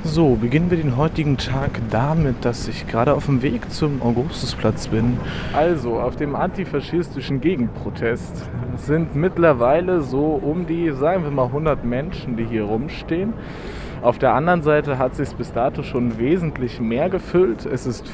So, beginnen wir den heutigen Tag damit, dass ich gerade auf dem Weg zum Augustusplatz bin. Also, auf dem antifaschistischen Gegenprotest sind mittlerweile so um die, sagen wir mal, 100 Menschen, die hier rumstehen. Auf der anderen Seite hat es sich bis dato schon wesentlich mehr gefüllt. Es ist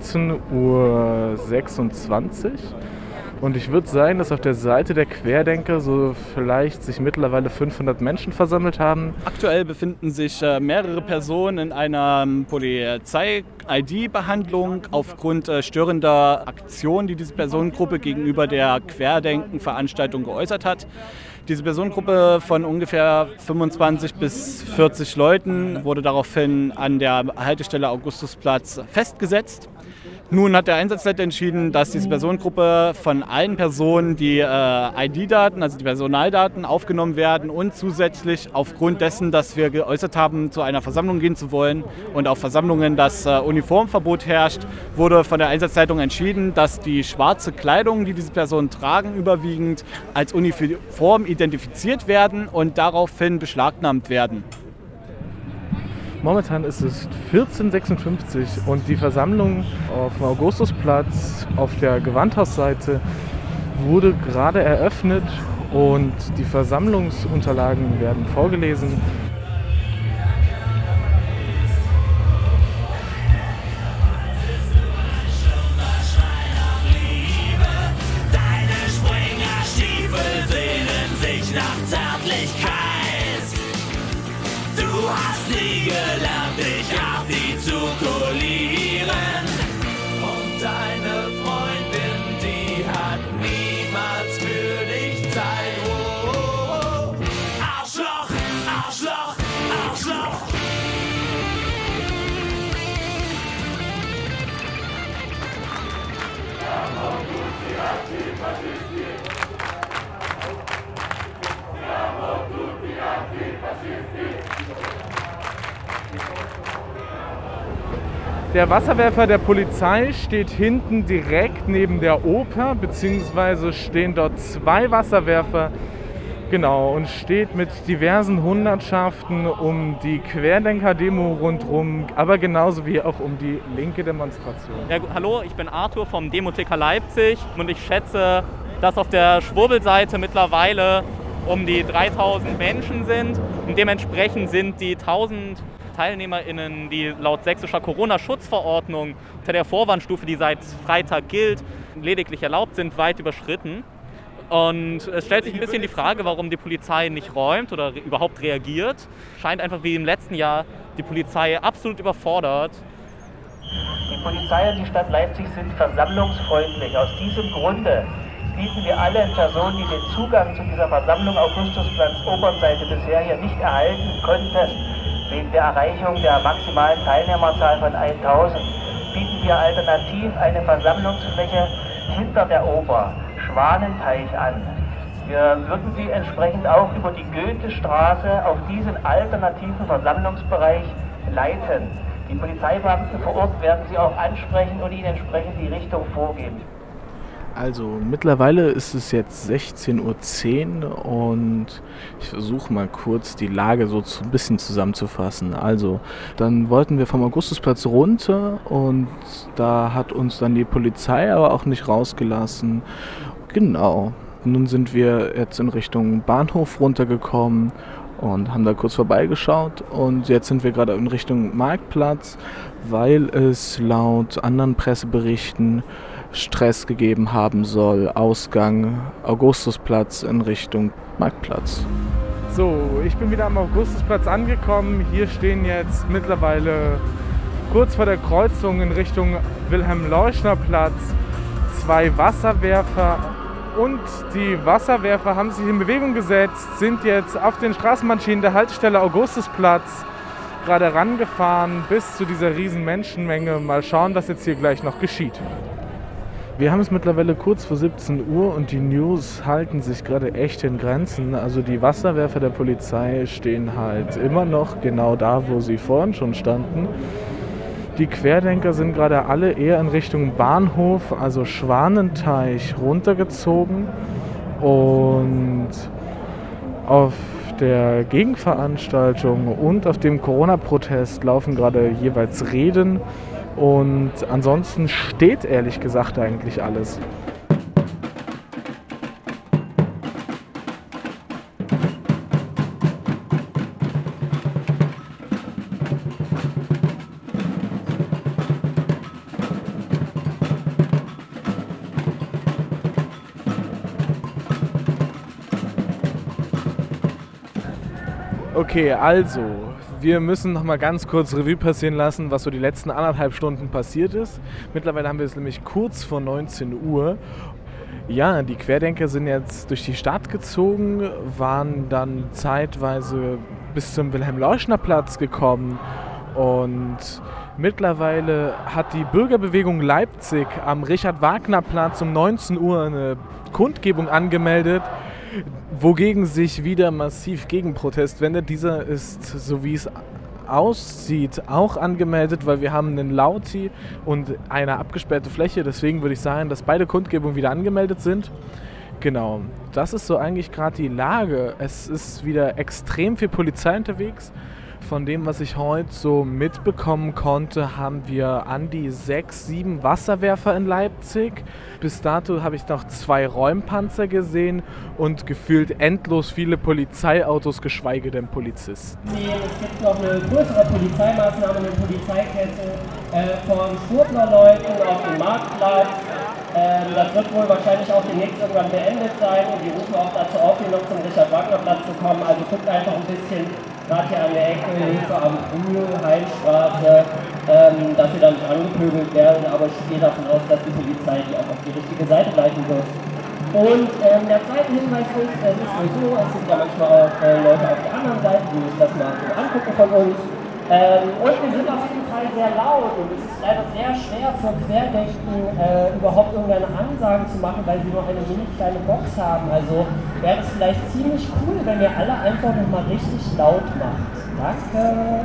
14:26 Uhr. Und ich würde sagen, dass auf der Seite der Querdenker so vielleicht sich mittlerweile 500 Menschen versammelt haben. Aktuell befinden sich mehrere Personen in einer Polizei-ID-Behandlung aufgrund störender Aktionen, die diese Personengruppe gegenüber der Querdenken-Veranstaltung geäußert hat. Diese Personengruppe von ungefähr 25 bis 40 Leuten wurde daraufhin an der Haltestelle Augustusplatz festgesetzt. Nun hat der Einsatzleiter entschieden, dass diese Personengruppe von allen Personen die ID-Daten, also die Personaldaten, aufgenommen werden und zusätzlich aufgrund dessen, dass wir geäußert haben, zu einer Versammlung gehen zu wollen und auf Versammlungen das Uniformverbot herrscht, wurde von der Einsatzleitung entschieden, dass die schwarze Kleidung, die diese Personen tragen, überwiegend als Uniform identifiziert werden und daraufhin beschlagnahmt werden. Momentan ist es 14:56 Uhr und die Versammlung auf dem Augustusplatz auf der Gewandhausseite wurde gerade eröffnet und die Versammlungsunterlagen werden vorgelesen. Du hast nie gelernt, dich auf die zu kolieren. Und deine Freundin, die hat niemals für dich Zeit. Oh, oh, oh. Arschloch, Arschloch, Arschloch. Der Wasserwerfer der Polizei steht hinten direkt neben der Oper, beziehungsweise stehen dort 2 Wasserwerfer, genau, und steht mit diversen Hundertschaften um die Querdenker-Demo rundherum, aber genauso wie auch um die linke Demonstration. Ja, hallo, ich bin Arthur vom Demotheker Leipzig und ich schätze, dass auf der Schwurbelseite mittlerweile um die 3000 Menschen sind und dementsprechend sind die 1000 TeilnehmerInnen, die laut sächsischer Corona-Schutzverordnung unter der Vorwarnstufe, die seit Freitag gilt, lediglich erlaubt sind, weit überschritten. Und es stellt sich ein bisschen die Frage, warum die Polizei nicht räumt oder überhaupt reagiert. Scheint einfach wie im letzten Jahr die Polizei absolut überfordert. Die Polizei und die Stadt Leipzig sind versammlungsfreundlich. Aus diesem Grunde bieten wir allen Personen, die den Zugang zu dieser Versammlung Augustusplatz Opernseite bisher hier nicht erhalten konnten, wegen der Erreichung der maximalen Teilnehmerzahl von 1000, bieten wir alternativ eine Versammlungsfläche hinter der Oper, Schwanenteich, an. Wir würden Sie entsprechend auch über die Goethestraße auf diesen alternativen Versammlungsbereich leiten. Die Polizeibeamten vor Ort werden Sie auch ansprechen und Ihnen entsprechend die Richtung vorgeben. Also mittlerweile ist es jetzt 16:10 Uhr und ich versuche mal kurz die Lage so ein bisschen zusammenzufassen. Also dann wollten wir vom Augustusplatz runter und da hat uns dann die Polizei aber auch nicht rausgelassen. Genau. Nun sind wir jetzt in Richtung Bahnhof runtergekommen und haben da kurz vorbeigeschaut und jetzt sind wir gerade in Richtung Marktplatz, weil es laut anderen Presseberichten Stress gegeben haben soll. Ausgang Augustusplatz in Richtung Marktplatz. So, ich bin wieder am Augustusplatz angekommen. Hier stehen jetzt mittlerweile kurz vor der Kreuzung in Richtung Wilhelm-Leuschner-Platz 2 Wasserwerfer. Und die Wasserwerfer haben sich in Bewegung gesetzt, sind jetzt auf den Straßenbahnschienen der Haltestelle Augustusplatz gerade rangefahren bis zu dieser riesen Menschenmenge. Mal schauen, was jetzt hier gleich noch geschieht. Wir haben es mittlerweile kurz vor 17 Uhr und die News halten sich gerade echt in Grenzen. Also die Wasserwerfer der Polizei stehen halt immer noch genau da, wo sie vorhin schon standen. Die Querdenker sind gerade alle eher in Richtung Bahnhof, also Schwanenteich, runtergezogen. Und auf der Gegenveranstaltung und auf dem Corona-Protest laufen gerade jeweils Reden und ansonsten steht ehrlich gesagt eigentlich alles. Okay, also, wir müssen noch mal ganz kurz Revue passieren lassen, was so die letzten 1,5 Stunden passiert ist. Mittlerweile haben wir es nämlich kurz vor 19 Uhr. Ja, die Querdenker sind jetzt durch die Stadt gezogen, waren dann zeitweise bis zum Wilhelm-Leuschner-Platz gekommen und mittlerweile hat die Bürgerbewegung Leipzig am Richard-Wagner-Platz um 19 Uhr eine Kundgebung angemeldet, wogegen sich wieder massiv Gegenprotest wendet. Dieser ist, so wie es aussieht, auch angemeldet, weil wir haben einen Lauti und eine abgesperrte Fläche. Deswegen würde ich sagen, dass beide Kundgebungen wieder angemeldet sind. Genau, das ist so eigentlich gerade die Lage. Es ist wieder extrem viel Polizei unterwegs. Von dem, was ich heute so mitbekommen konnte, haben wir an die 6, 7 Wasserwerfer in Leipzig. Bis dato habe ich noch 2 Räumpanzer gesehen und gefühlt endlos viele Polizeiautos, geschweige denn Polizisten. Es gibt noch eine größere Polizeimaßnahme, eine Polizeikette von Schwurblerleuten auf dem Marktplatz. Das wird wohl wahrscheinlich auch demnächst irgendwann beendet sein und die rufen auch dazu auf, hier noch zum Richard-Wagner-Platz zu kommen. Also guckt einfach ein bisschen, gerade hier an der Ecke, Hilfe am Brühl, Heimstraße, dass sie da nicht angepöbelt werden, aber ich gehe davon aus, dass die Polizei die auch auf die richtige Seite leiten wird. Und der zweite Hinweis ist, es ist sowieso, es sind ja manchmal auch Leute auf der anderen Seite, die sich das mal so angucken von uns. Und wir sind auf jeden Fall sehr laut und es ist leider sehr schwer für Querdenken überhaupt irgendeine Ansagen zu machen, weil sie nur eine mini kleine Box haben. Also wäre es vielleicht ziemlich cool, wenn ihr alle einfach nochmal richtig laut macht. Danke!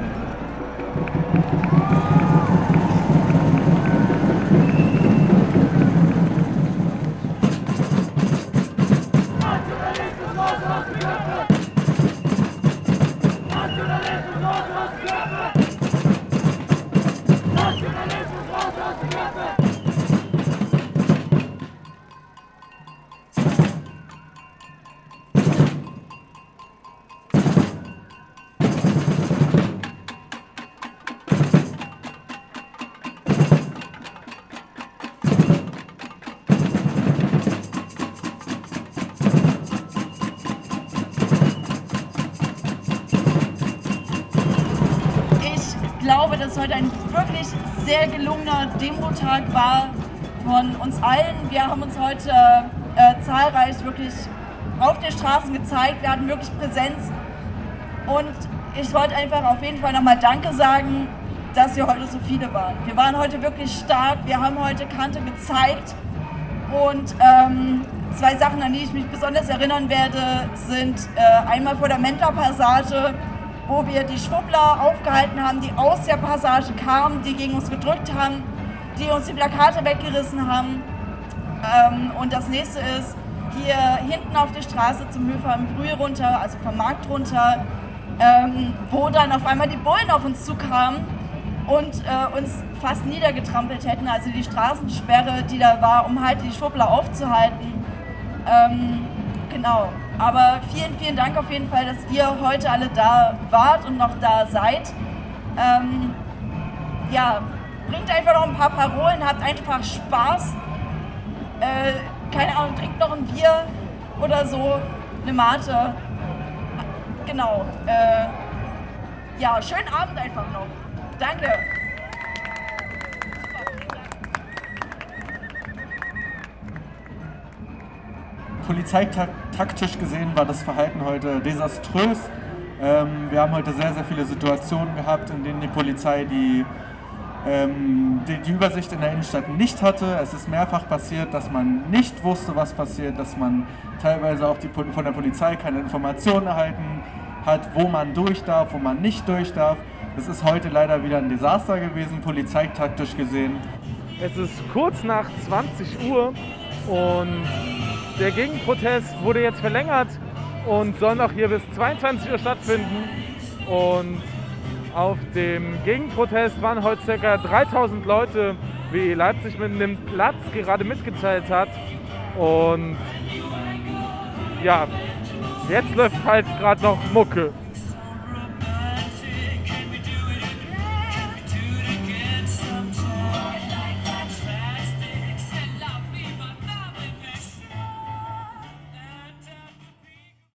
Ich glaube, dass heute ein wirklich sehr gelungener Demotag war von uns allen. Wir haben uns heute zahlreich wirklich auf den Straßen gezeigt. Wir hatten wirklich Präsenz. Und ich wollte einfach auf jeden Fall nochmal Danke sagen, dass wir heute so viele waren. Wir waren heute wirklich stark. Wir haben heute Kante gezeigt. Und 2 Sachen, an die ich mich besonders erinnern werde, sind einmal vor der Mentler-Passage, wo wir die Schwubbler aufgehalten haben, die aus der Passage kamen, die gegen uns gedrückt haben, die uns die Plakate weggerissen haben. Und das nächste ist, hier hinten auf der Straße zum Höfer im Brühl runter, also vom Markt runter, wo dann auf einmal die Bullen auf uns zukamen und uns fast niedergetrampelt hätten. Also die Straßensperre, die da war, um halt die Schwubbler aufzuhalten. Genau. Aber vielen, vielen Dank auf jeden Fall, dass ihr heute alle da wart und noch da seid. Ja, bringt einfach noch ein paar Parolen, habt einfach Spaß. Keine Ahnung, trinkt noch ein Bier oder so, eine Mate. Genau. Ja, schönen Abend einfach noch. Danke. Polizeitaktisch gesehen war das Verhalten heute desaströs. Wir haben heute sehr, sehr viele Situationen gehabt, in denen die Polizei die Übersicht in der Innenstadt nicht hatte. Es ist mehrfach passiert, dass man nicht wusste, was passiert, dass man teilweise auch von der Polizei keine Informationen erhalten hat, wo man durch darf, wo man nicht durch darf. Es ist heute leider wieder ein Desaster gewesen, polizeitaktisch gesehen. Es ist kurz nach 20 Uhr und der Gegenprotest wurde jetzt verlängert und sollen auch hier bis 22 Uhr stattfinden. Und auf dem Gegenprotest waren heute ca. 3000 Leute, wie Leipzig mit dem Platz gerade mitgeteilt hat. Und ja, jetzt läuft halt gerade noch Mucke.